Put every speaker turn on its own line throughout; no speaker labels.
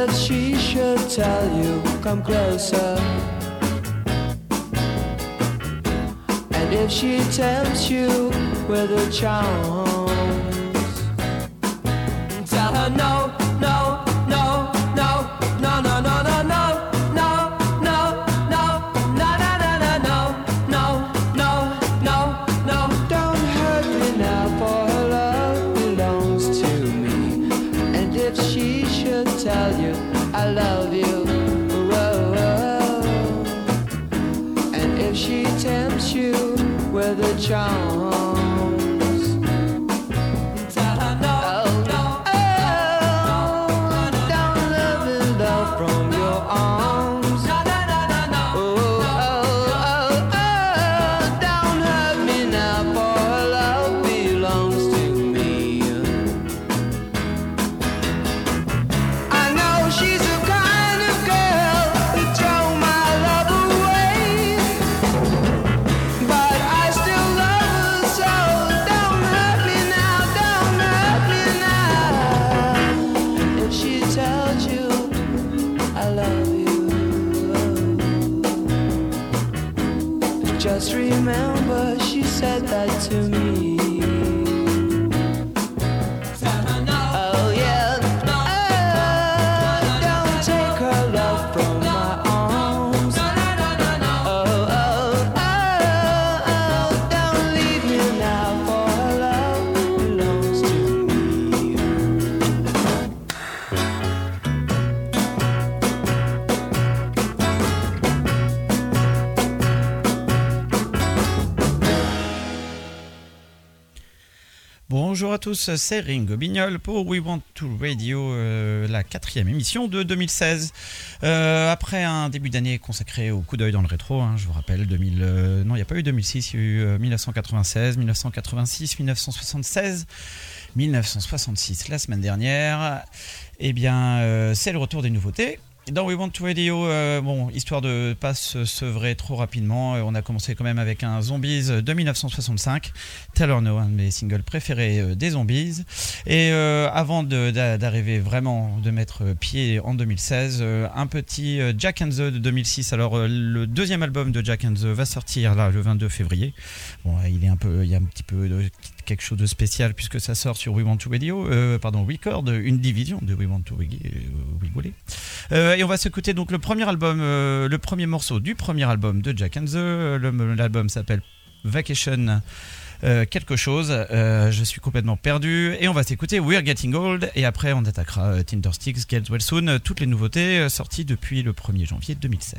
if she should tell you, come closer. And if she tempts you with her charms, tell her no, no, no, no, no, no, no, no, no. Tell you I love you, whoa, whoa. And if she tempts you with her charms, tell her no, no, oh, don't let me love from your arms, no, no, no, no, no, oh, oh, oh, oh, don't hurt me now, for her love belongs to me. She's the kind of girl who throw my love away, but I still love her, so don't hurt me now, don't hurt me now. If she tells you I love you, just remember she said that to me.
Bonjour à tous, c'est Ringo Bignol pour We Want to Radio, la 4e émission de 2016. Après un début d'année consacré au coup d'œil dans le rétro, je vous rappelle, non, il n'y a pas eu 2006, il y a eu 1996, 1986, 1976, 1966 la semaine dernière. Eh bien, c'est le retour des nouveautés. Dans We Want to Radio, histoire de ne pas se sevrer trop rapidement, on a commencé quand même avec un Zombies de 1965, Tell Her No, un de mes singles préférés des Zombies. Et avant d'arriver vraiment, de mettre pied en 2016, un petit Jack and the de 2006. Alors le deuxième album de Jack and the va sortir là le 22 février. Bon, il y a un petit peu de quelque chose de spécial puisque ça sort sur We Want to Radio, Record, une division de We Want to Rigoler. Et on va s'écouter donc le premier morceau du premier album de Jack and the. L'album s'appelle Vacation quelque chose. Je suis complètement perdu. Et on va s'écouter We're Getting Old. Et après, on attaquera Tindersticks, Get Well Soon. Toutes les nouveautés sorties depuis le 1er janvier 2016.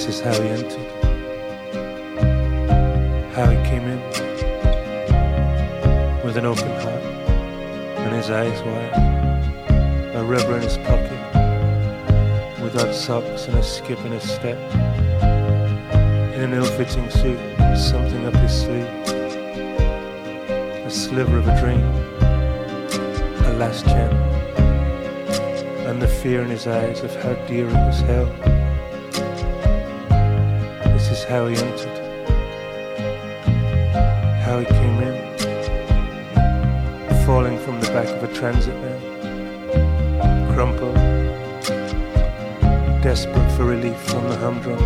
This is how he entered, how he came in, with an open heart and his eyes wide, a rubber in his pocket, with odd socks and a skip in his step, in an ill-fitting suit with something up his sleeve, a sliver of a dream, a last chance, and the fear in his eyes of how dear it was held. This is how he entered, how he came in, falling from the back of a transit van, crumpled, desperate for relief from the humdrum.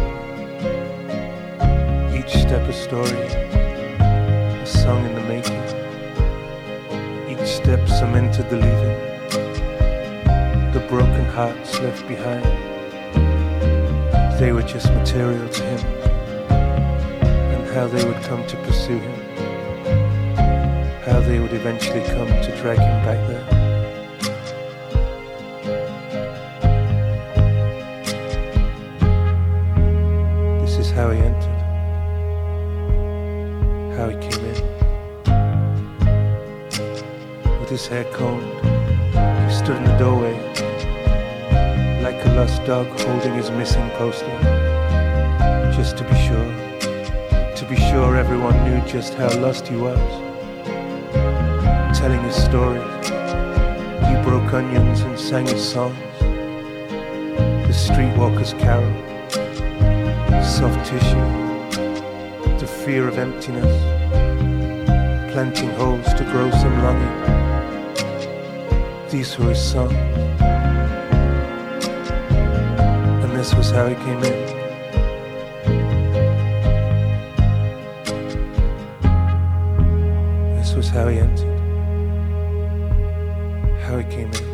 Each step a story, a song in the making. Each step cemented the leaving, the broken hearts left behind. They were just material to him, and how they would come to pursue him, how they would eventually come to drag him back there. This is how he entered, how he came in. With his hair combed, he stood in the doorway, like a lost dog holding his missing poster, just to be sure everyone knew just how lost he was. Telling his stories, he broke onions and sang his songs, the streetwalker's carol, soft tissue, the fear of emptiness, planting holes to grow some longing. These were his songs, and this was how he came in. This was how he entered, how he came in.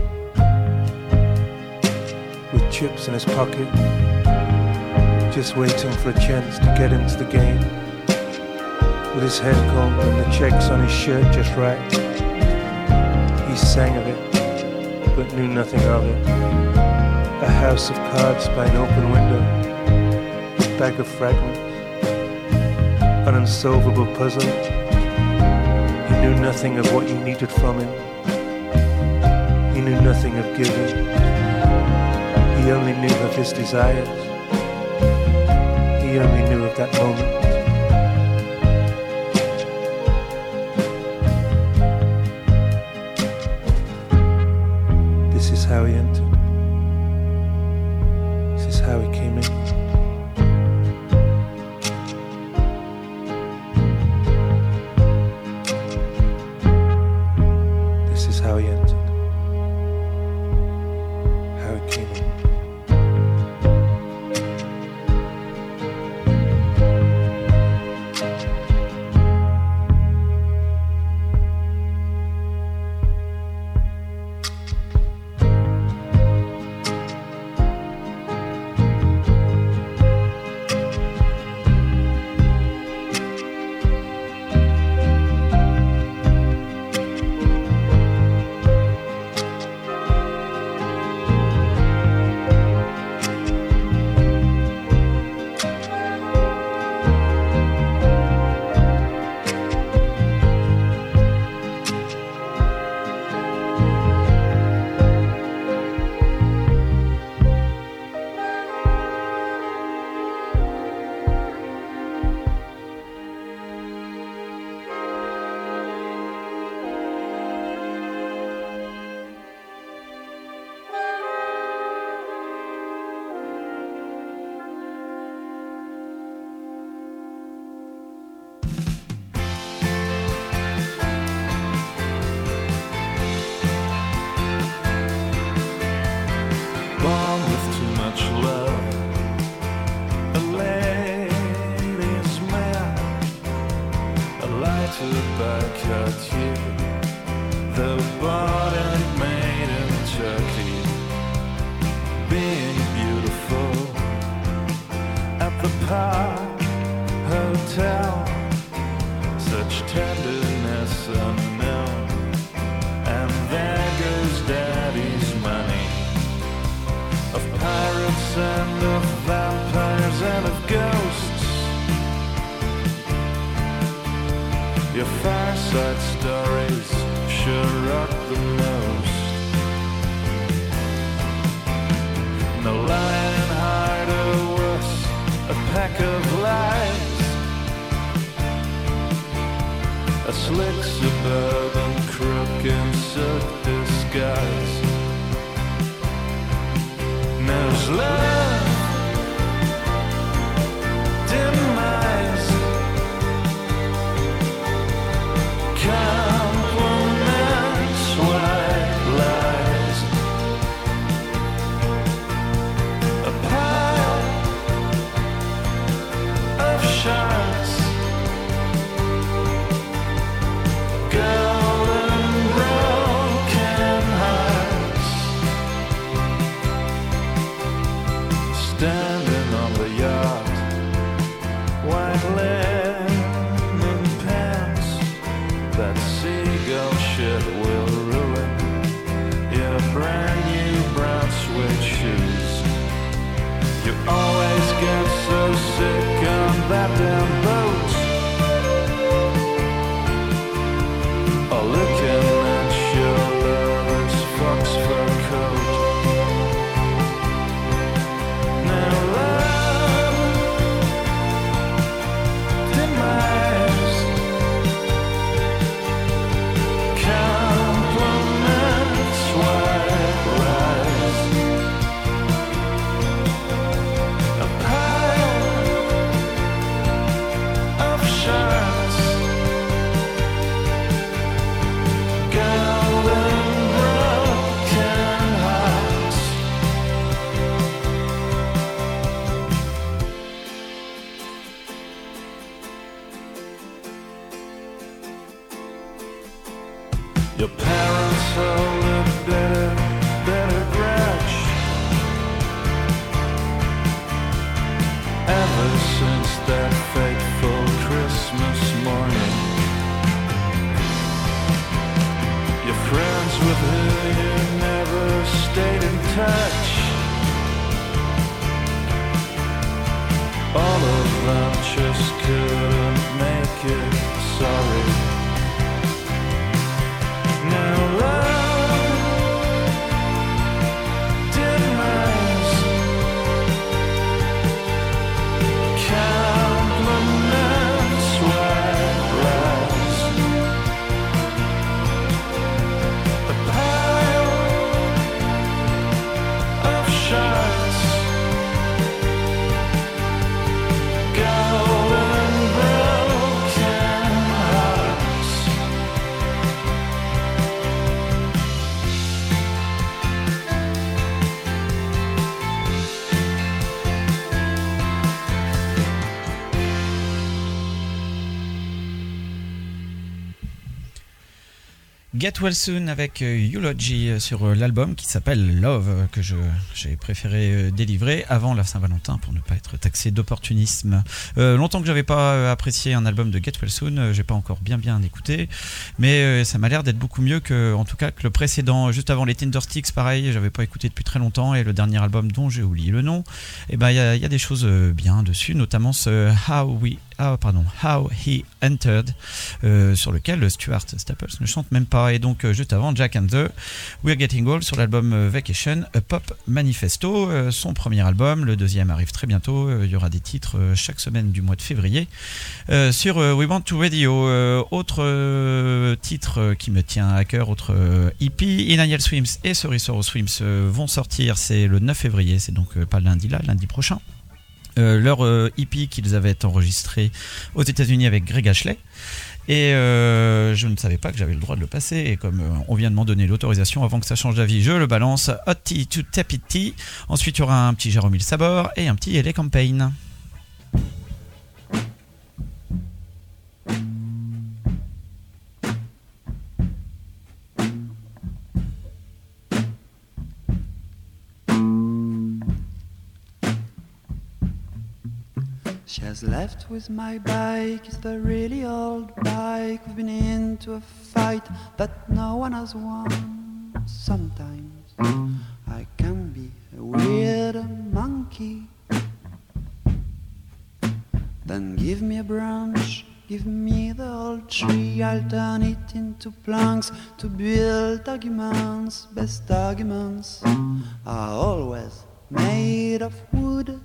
With chips in his pocket, just waiting for a chance to get into the game. With his hair combed and the checks on his shirt just right. He sang of it, but knew nothing of it. A house of cards by an open window, a bag of fragments, an unsolvable puzzle. He knew nothing of what you needed from him. He knew nothing of giving. He only knew of his desires. He only knew of that moment. This is how he entered. This is how he came in. This is how he entered. How he came in. side stories sure rock the most. No lying hard or worse, a pack of lies, a slick suburban crook in silk disguise. There's love, demise, compliments, white lies, a pile of shards, golden broken hearts, standing on the yacht, white linen pants, that seagull shit will ruin your brand new brown suede shoes. You always get so sick on that damn boat, or looking at your lover's fox fur coat. Now love, demise, compliments, white lies, a pile of shards, golden broken hearts. Your parents hold a better grudge ever since that fateful Christmas morning. Your friends with who you never stayed in touch, all of them just couldn't make it. Sorry. Now love, demise, compliments, white lies, a pile of shards, golden broken hearts.
Get Well Soon avec Eulogy sur l'album qui s'appelle Love, que j'ai préféré délivrer avant la Saint-Valentin pour ne pas être taxé d'opportunisme. Longtemps que j'avais pas apprécié un album de Get Well Soon, j'ai pas encore bien écouté, mais ça m'a l'air d'être beaucoup mieux en tout cas que le précédent. Juste avant les Tindersticks, pareil, j'avais pas écouté depuis très longtemps, et le dernier album dont j'ai oublié le nom, et ben il y a des choses bien dessus, notamment ce How He Entered, sur lequel Stuart Staples ne chante même pas. Et donc juste avant, Jack and the We're Getting Old sur l'album Vacation, A Pop Manifesto, son premier album. Le deuxième arrive très bientôt, il y aura des titres chaque semaine du mois de février sur We Want to Radio. Autre titre qui me tient à cœur, autre EP, Inaniel Swims et Sorcerer Swims vont sortir, c'est le 9 février, c'est donc pas lundi prochain. Leur EP qu'ils avaient enregistré aux États-Unis avec Greg Ashley. Et je ne savais pas que j'avais le droit de le passer, et comme on vient de m'en donner l'autorisation avant que ça change d'avis, je le balance. Hot Tea to Tepid Tea. Ensuite il y aura un petit Jérôme Sabor et un petit LA Campaign.
She has left with my bike, it's the really old bike. We've been into a fight that no one has won. Sometimes I can be a weird monkey. Then give me a branch, give me the whole old tree, I'll turn it into planks to build arguments. Best arguments are always made of wood.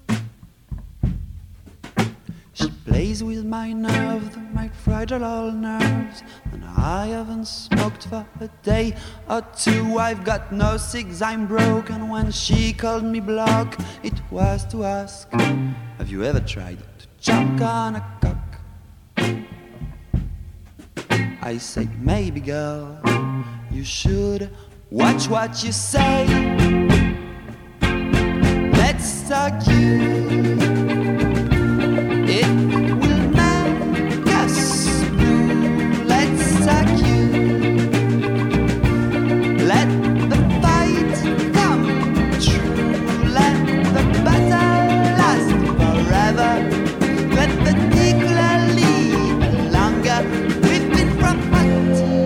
She plays with my nerves, my fragile old nerves, and I haven't smoked for a day or two. I've got no cigs, I'm broken. When she called me block, it was to ask, have you ever tried to choke on a cock? I say, maybe girl, you should watch what you say. Let's argue. It will make us blue. Let's argue. Let the fight come true. Let the battle last forever. Let the tickler lead longer. We've been from party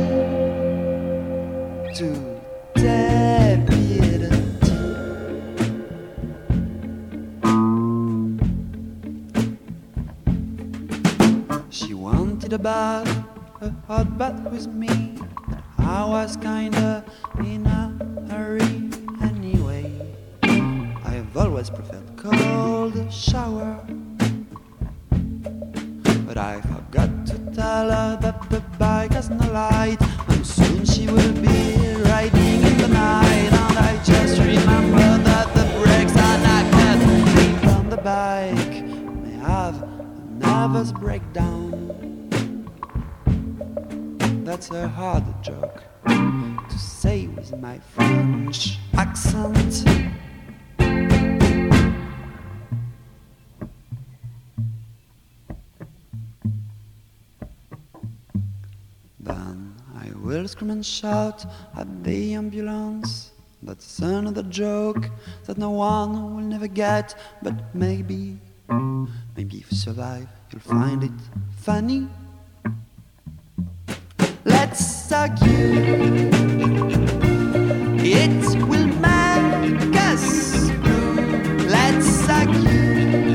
to deputy. She wanted a bath, a hot bath with me, but I was kinda in a hurry anyway. I've always preferred cold shower, but I forgot to tell her that the bike has no light, and soon she will be riding in the night. And I just remember that the brakes are not good. People on the bike may have a nervous breakdown. That's a hard joke to say with my French accent. Then I will scream and shout at the ambulance. That's another joke that no one will never get. But maybe if you survive, you'll find it funny. Let's argue. It will make us blue. Let's argue.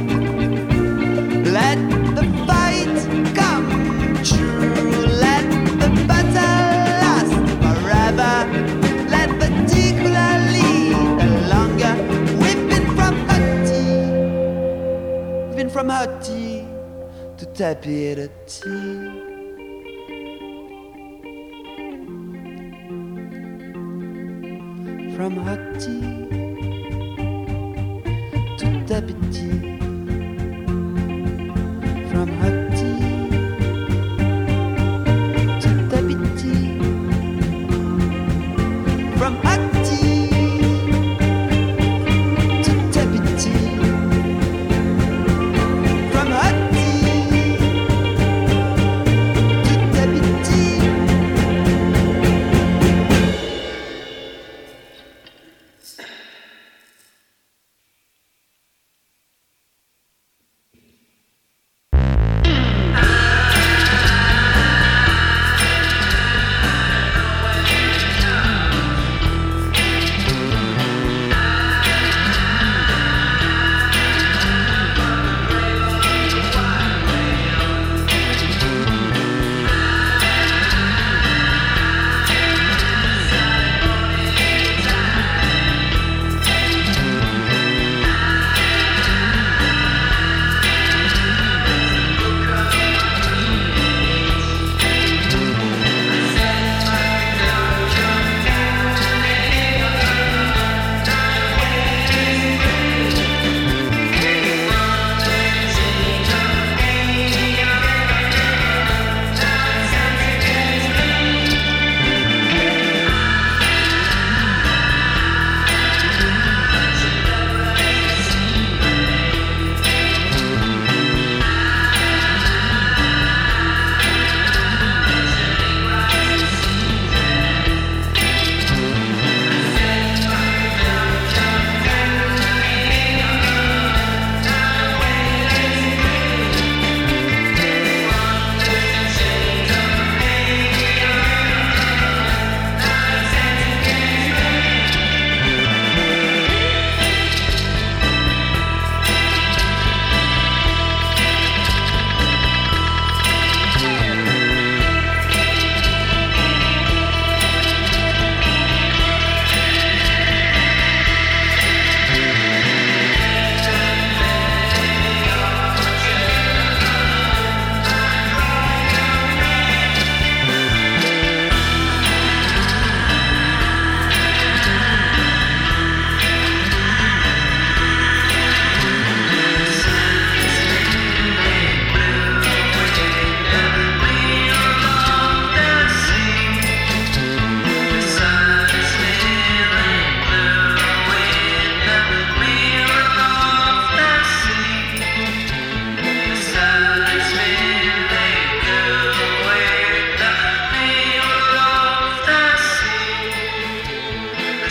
Let the fight come true. Let the battle last forever. Let the tickler lead longer. We've been from Hutty. We've been from Hutty to Tapirati. From Hutty to Tapirati. From Hutty to Tapirati. From Hutty to Tapirati. From Hutty to Tapirati.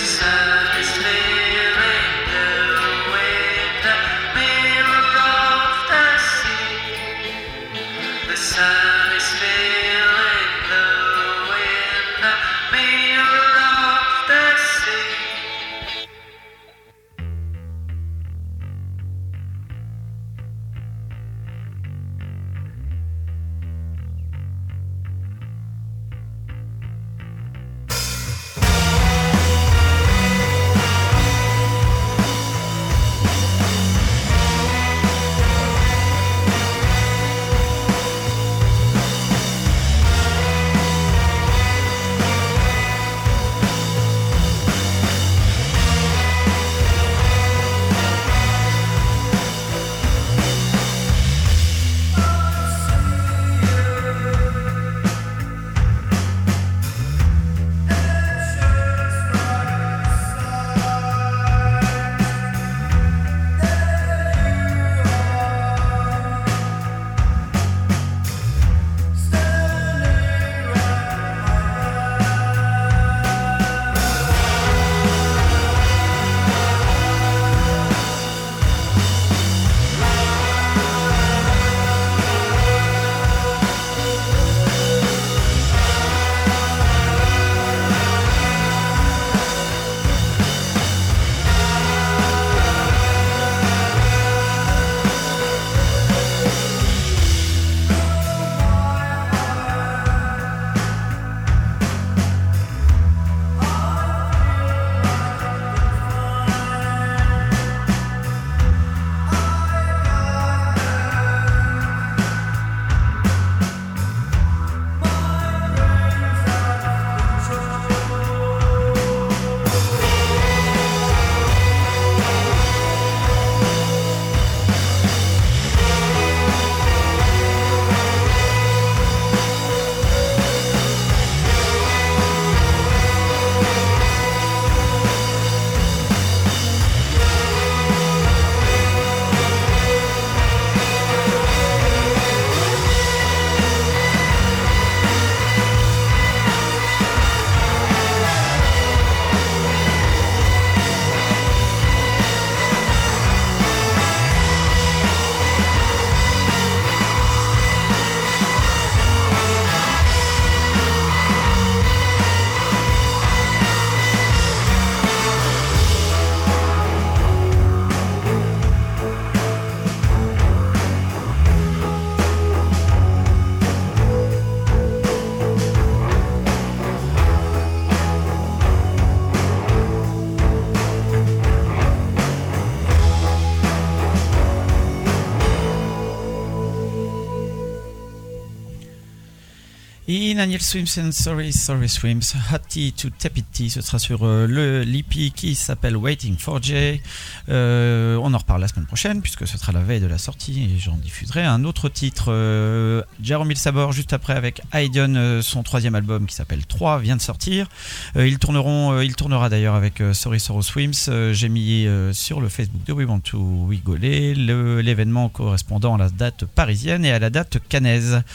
Daniel Swims and Sorry Swims, Hotty to Tapity, ce sera sur le l'EP qui s'appelle Waiting for Jay. On en reparle la semaine prochaine puisque ce sera la veille de la sortie et j'en diffuserai un autre titre. Jaromil Sabor juste après avec Aidion, son troisième album qui s'appelle 3 vient de sortir. Il tournera d'ailleurs avec Sorry Swims. J'ai mis sur le Facebook de We Want to Rigoler l'événement correspondant à la date parisienne et à la date cannaise.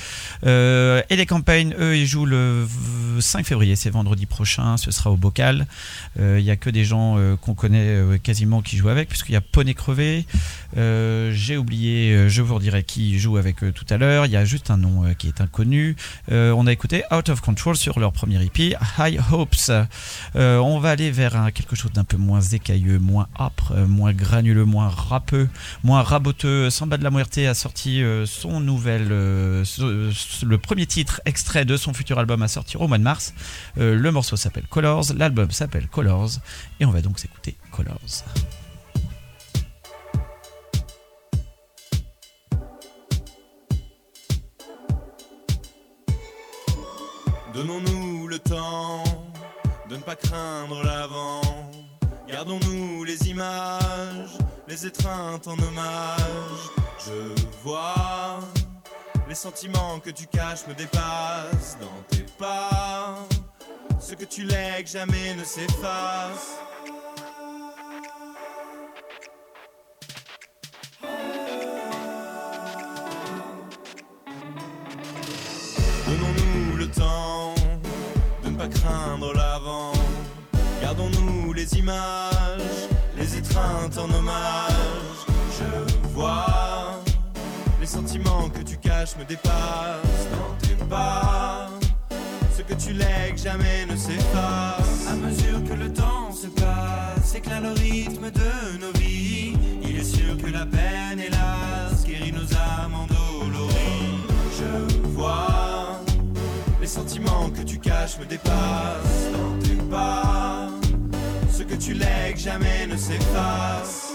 Et les campagnes, eux, ils jouent le 5 février, c'est vendredi prochain, ce sera au Bocal. Il n'y a que des gens qu'on connaît quasiment qui jouent avec, puisqu'il y a Poney Crevé. J'ai oublié, je vous redirai qui joue avec eux tout à l'heure. Il y a juste un nom qui est inconnu. On a écouté Out of Control sur leur premier EP, High Hopes. On va aller vers quelque chose d'un peu moins écailleux, moins âpre, moins granuleux, moins râpeux, moins raboteux. Samba de la Muerte a sorti son nouvel, le premier titre extrait de son futur album à sortir au mois de mars. Le morceau s'appelle Colors, l'album s'appelle Colors et on va donc s'écouter Colors.
Donnons-nous le temps de ne pas craindre l'avant. Gardons-nous les images, les étreintes en hommage. Je vois les sentiments que tu caches me dépassent dans tes pas. Ce que tu lègues jamais ne s'efface. Donnons-nous le temps de ne pas craindre l'avant. Gardons-nous les images, les étreintes en hommage. Je vois les sentiments que tu caches me dépassent dans tes pas. Ce que tu lègues jamais ne s'efface. À mesure que le temps se passe, éclaire le rythme de nos vies. Il est sûr que la peine, hélas, guérit nos âmes endolories. Je vois les sentiments que tu caches me dépassent dans tes pas. Ce que tu lègues jamais ne s'efface.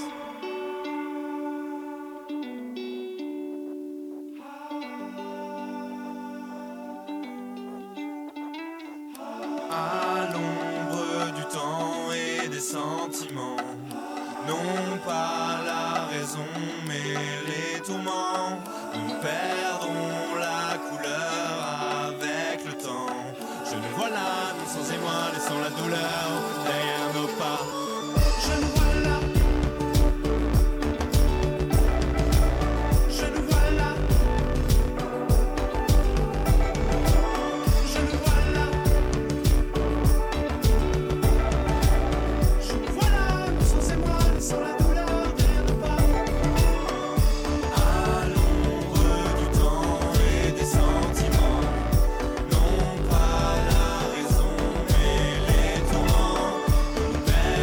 À l'ombre du temps et des sentiments, non pas la raison mais les tourments. Nous perdrons la couleur avec le temps. Je nous vois là, nous sans émoi, laissant la douleur derrière nos pas. Je nous vois là. Je nous vois là. Je nous vois là. Je nous vois là, nous sans émoi, laissant la douleur derrière nos pas. À l'ombre du temps et des sentiments, non pas la raison mais les tourments. Nous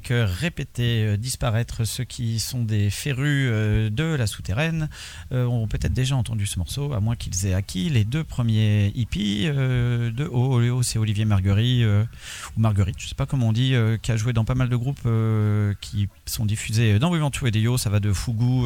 répéter disparaître ceux qui sont des férus de la souterraine ont peut-être déjà entendu ce morceau, à moins qu'ils aient acquis les 2 premiers hippies de O. C'est Olivier Marguerite, ou Marguerite, je sais pas comment on dit, qui a joué dans pas mal de groupes qui sont diffusés dans We Want to Radio. Ça va de Fougou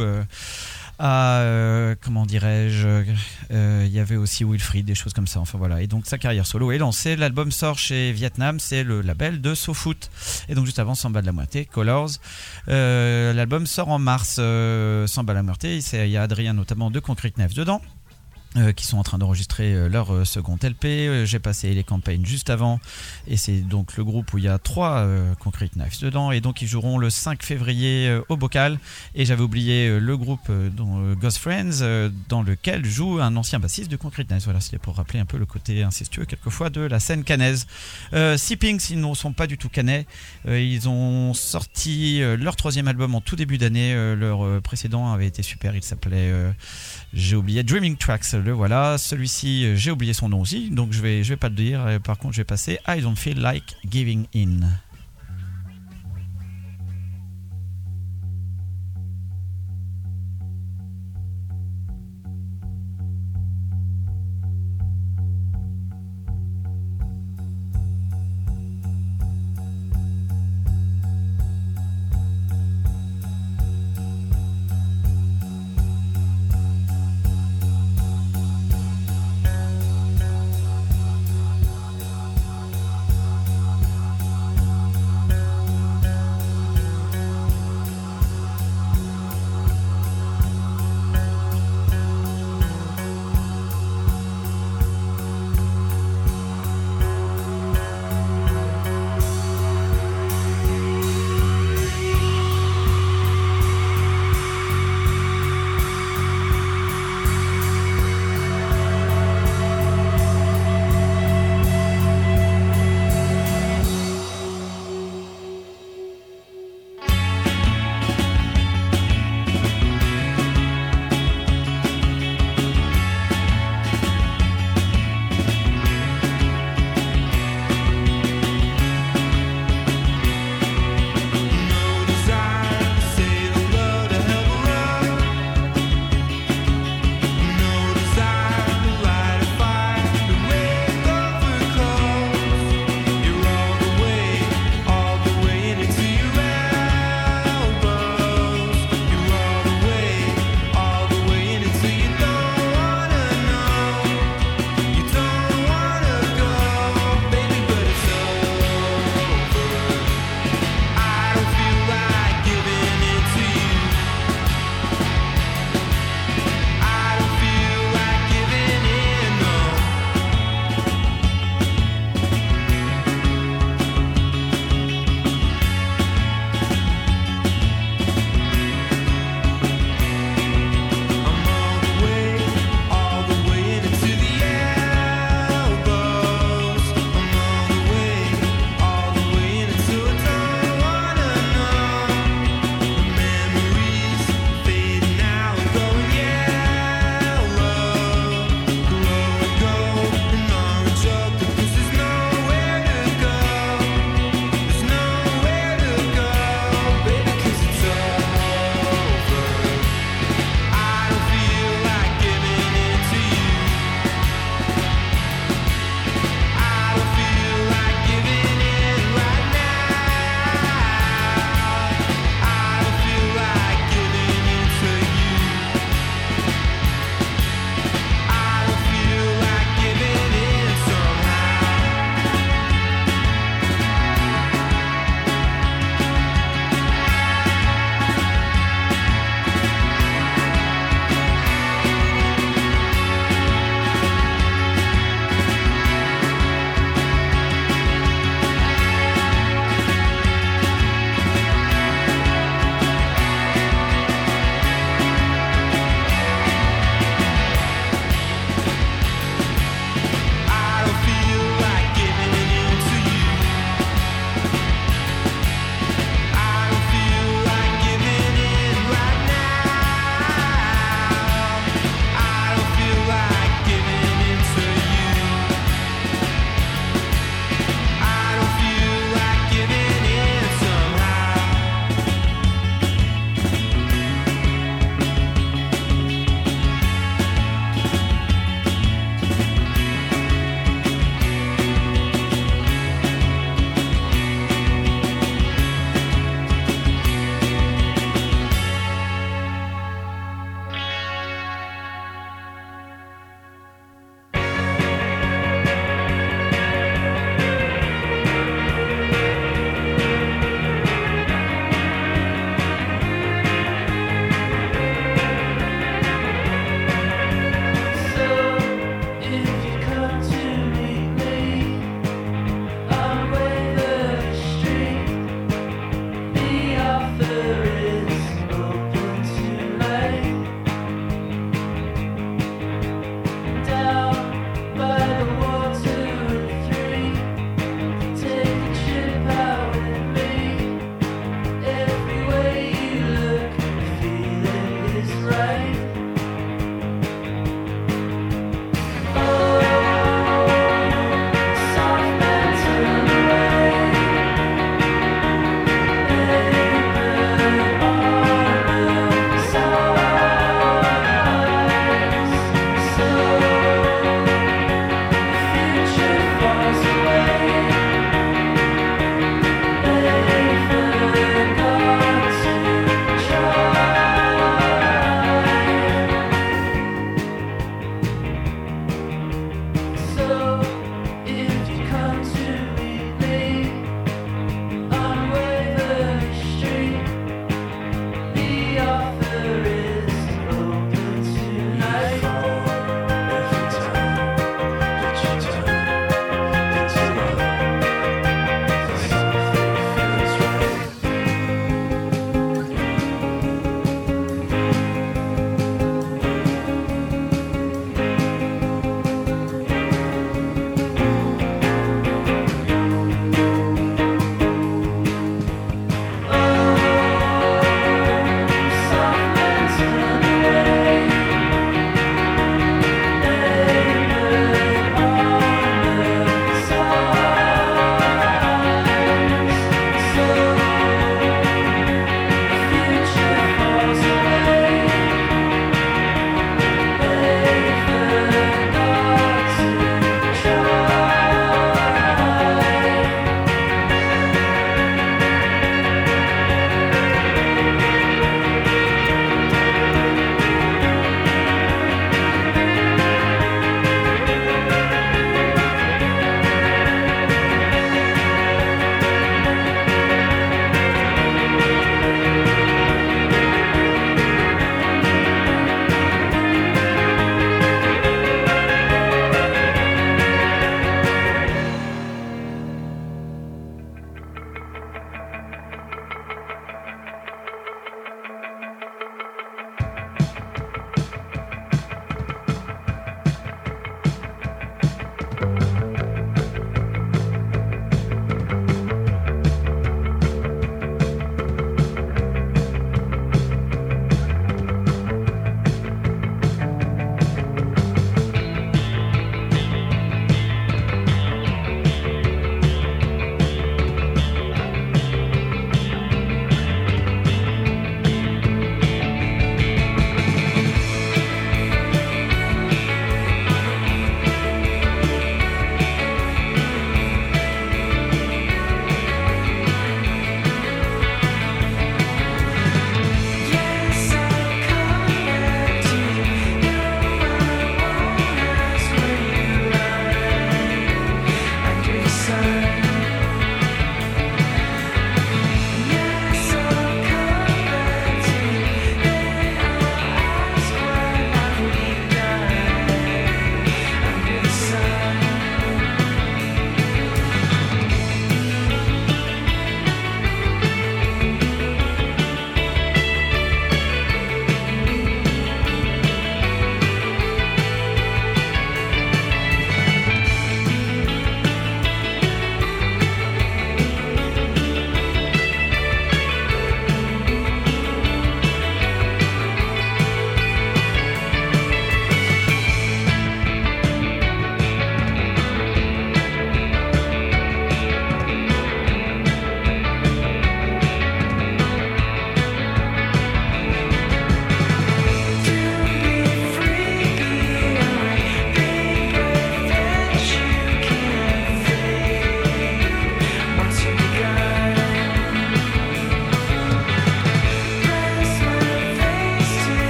à comment dirais-je, il y avait aussi Wilfried, des choses comme ça, enfin voilà. Et donc sa carrière solo est lancée, l'album sort chez Vietnam, c'est le label de SoFoot, et donc juste avant Samba de la Muerte, Colors. L'album sort en mars. Samba de la Muerte, il y a Adrien notamment de Concrete Knives dedans, qui sont en train d'enregistrer leur second LP. J'ai passé les campagnes juste avant, et c'est donc le groupe où il y a 3 Concrete Knives dedans, et donc ils joueront le 5 février au Bocal. Et j'avais oublié le groupe Ghost Friends, dans lequel joue un ancien bassiste de Concrete Knives. Voilà, c'était pour rappeler un peu le côté incestueux quelquefois de la scène cannaise. Sippings, ils ne sont pas du tout cannais. Ils ont sorti leur 3e album en tout début d'année. Leur précédent avait été super, il s'appelait j'ai oublié Dreaming Tracks, le voilà. Celui-ci, j'ai oublié son nom aussi, donc je vais pas le dire. Par contre, je vais passer I Don't Feel Like Giving In.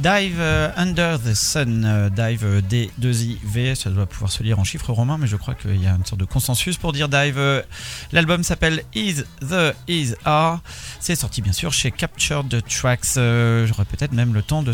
Dive Under the Sun, Dive D2IV, ça doit pouvoir se lire en chiffres romains, mais je crois qu'il y a une sorte de consensus pour dire Dive. L'album s'appelle Is the Is Are. C'est sorti bien sûr chez Captured Tracks. J'aurais peut-être même le temps de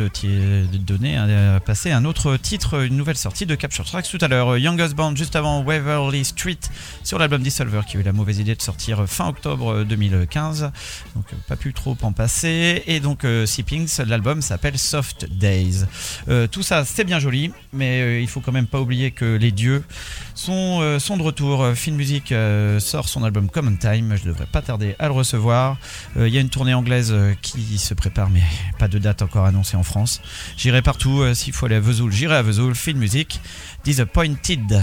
passer un autre titre, une nouvelle sortie de Captured Tracks tout à l'heure. Youngest Band juste avant Waverly Street sur l'album Dissolver qui a eu la mauvaise idée de sortir fin octobre 2015. Donc pas pu trop en passer. Et donc Sippings, l'album s'appelle Soft Days. Tout ça c'est bien joli, mais il faut quand même pas oublier que les dieux sont de retour. Film Music sort son album Common Time, je devrais pas tarder à le recevoir. Il y a une tournée anglaise qui se prépare, mais pas de date encore annoncée en France. J'irai partout, s'il faut aller à Vesoul, j'irai à Vesoul. Film Music, Disappointed.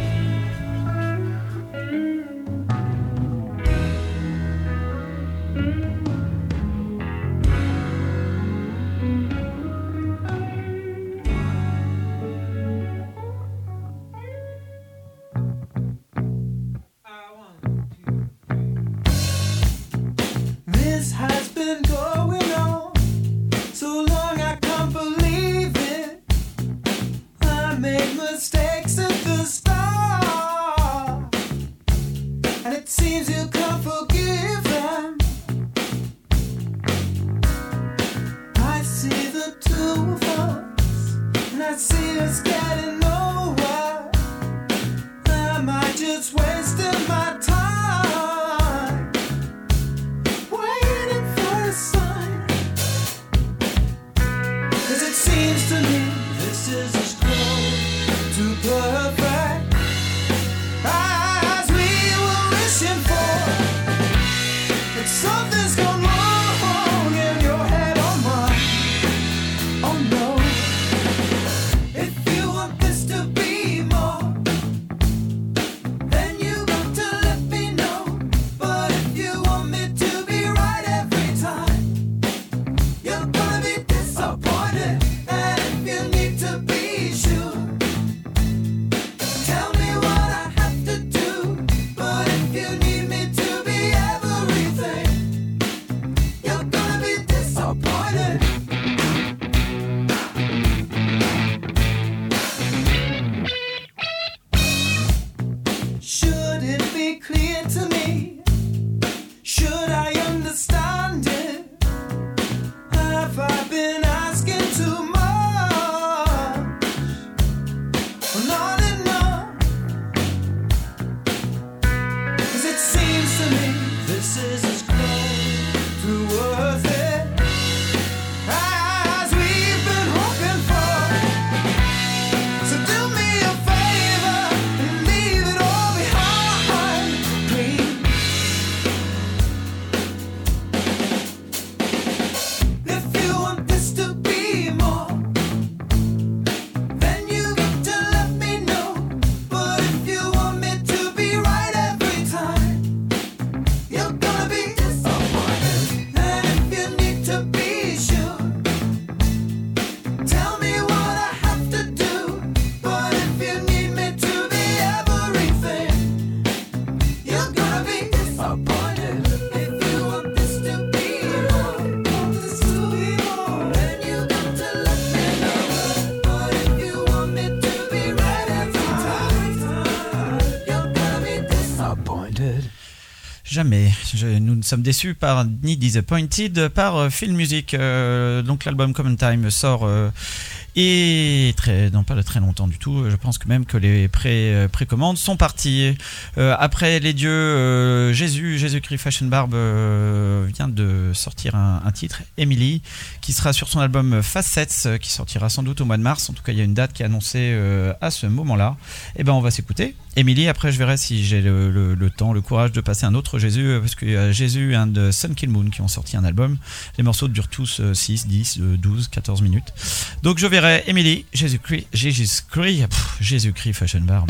Jamais. Nous sommes déçus ni disappointed par Film Music. Donc l'album Common Time sort et dans pas de très longtemps du tout. Je pense que même que les précommandes sont parties. Après les dieux, Jésus-Christ Fashion Barb vient de sortir un titre, Emily, qui sera sur son album Facets, qui sortira sans doute au mois de mars. En tout cas, il y a une date qui est annoncée à ce moment-là. Et ben, on va s'écouter Emily. Après, je verrai si j'ai le temps, le courage de passer un autre Jésus, parce qu'il y a Jésus et Sun Kill Moon qui ont sorti un album. Les morceaux durent tous 6, 10, 12, 14 minutes. Donc je verrai Emily, Jésus-Christ Fashion Barb.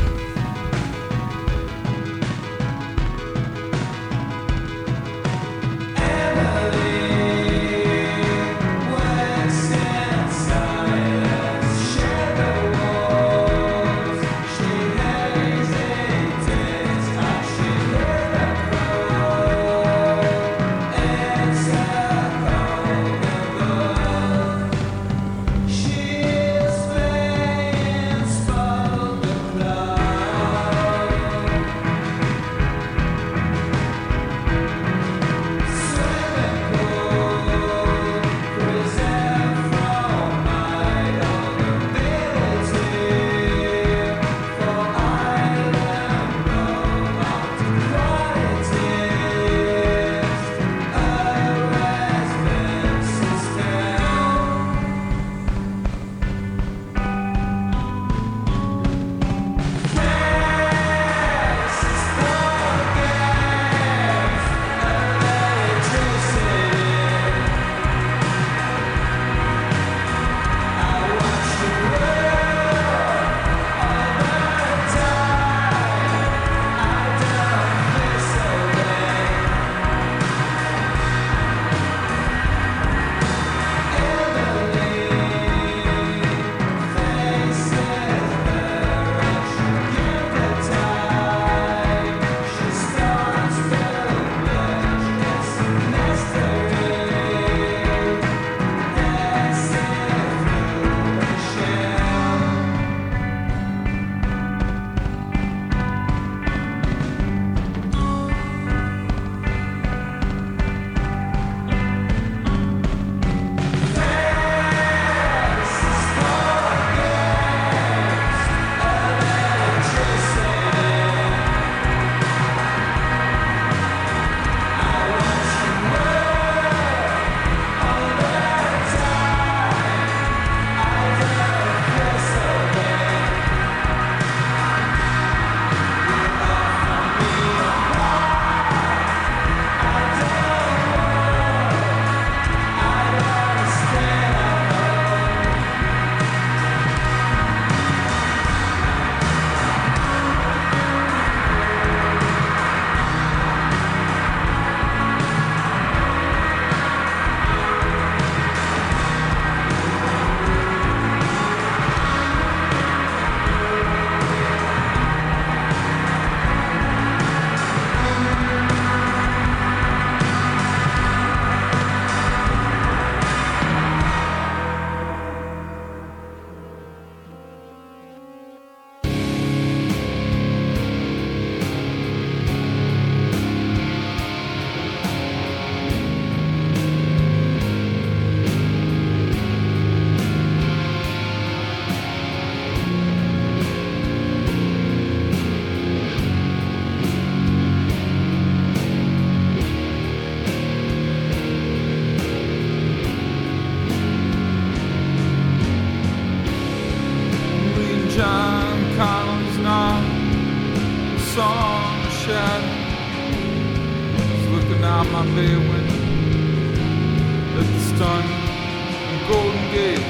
shadow is looking out my bay window at the sun and Golden Gate.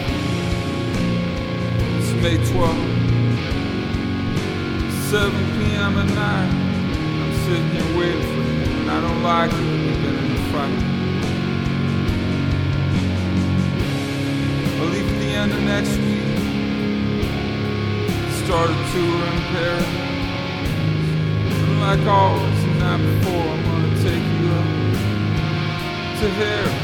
It's May 12th, 7 p.m. at night. I'm sitting here waiting for you, and I don't like it. We've been in a fight. I'll leave at the end of next week. Start a tour in Paris. And like always, the night before, I'm gonna take you up to Harry,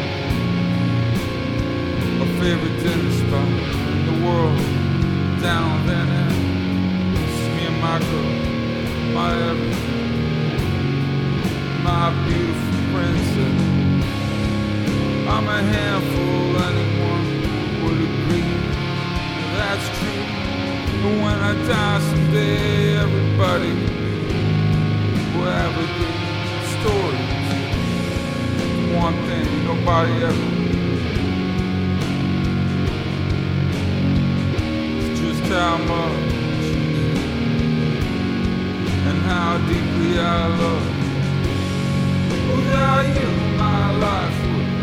our favorite dinner spot in the world, down on Van Ness. It's me and my girl, my everything, my beautiful princess. I'm a handful, anyone would agree that's true. But when I die someday, everybody will have a good story. One thing nobody ever is just how much you need and how deeply I love you. Without you, my life would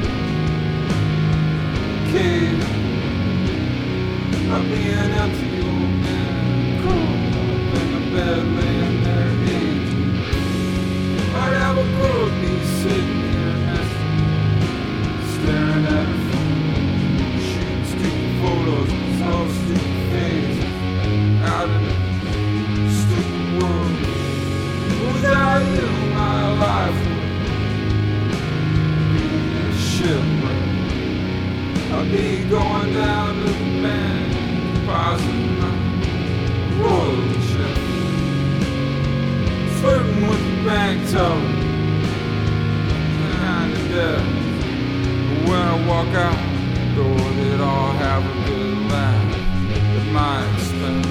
cave. I'd be an empty old man, curled up in a bed, laying there aging. I'd have a girl be sitting here next to me, staring at her phone, shooting stupid photos with all stupid faces out in the stupid world. Without you, my life would be a shipwreck. I'd be going down to the band, depositing my royalty check, flirting with the bank teller, behind the desk. But when I walk out the door, they'd all have a good laugh at my expense.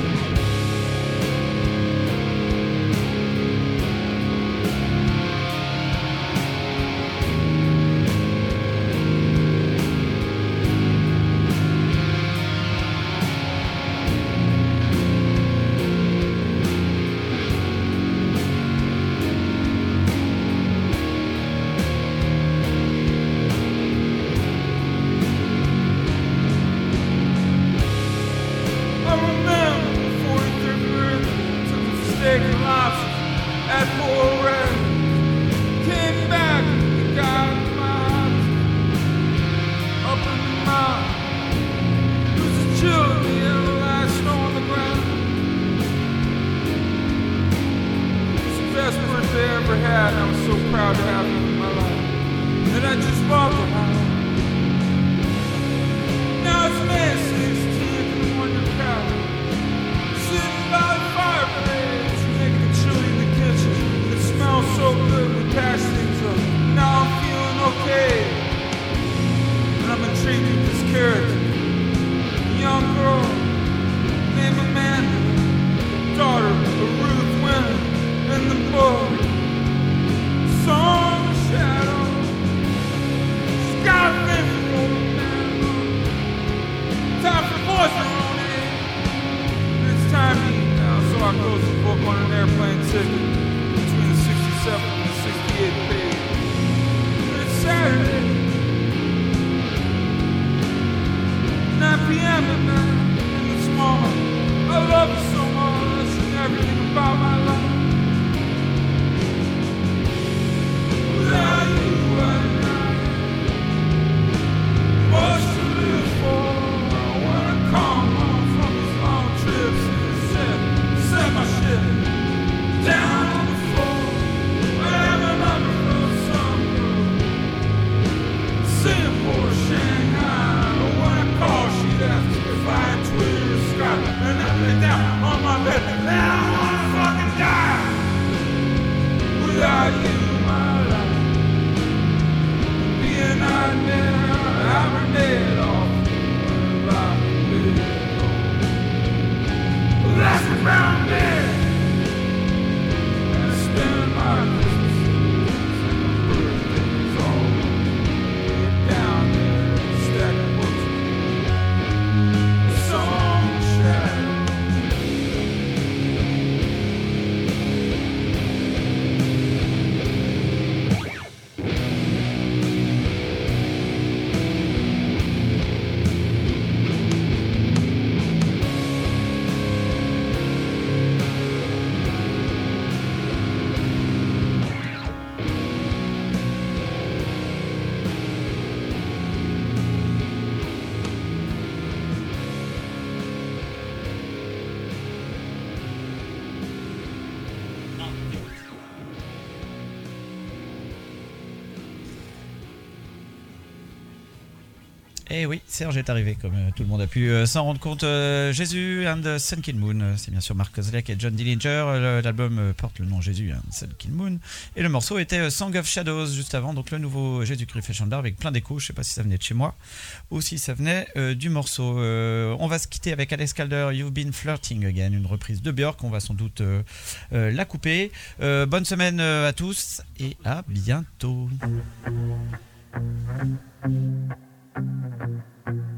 Et oui, Serge est arrivé, comme tout le monde a pu s'en rendre compte. Jésus and Sun Kil Moon, c'est bien sûr Mark Kozelek et John Dillinger. L'album porte le nom Jésus and Sun Kil Moon. Et le morceau était Song of Shadows, juste avant, donc le nouveau Jésus-Christ fait Chandler avec plein d'échos. Je sais pas si ça venait de chez moi ou si ça venait du morceau. On va se quitter avec Alex Calder, You've Been Flirting Again, une reprise de Björk. On va sans doute la couper. Bonne semaine à tous et à bientôt.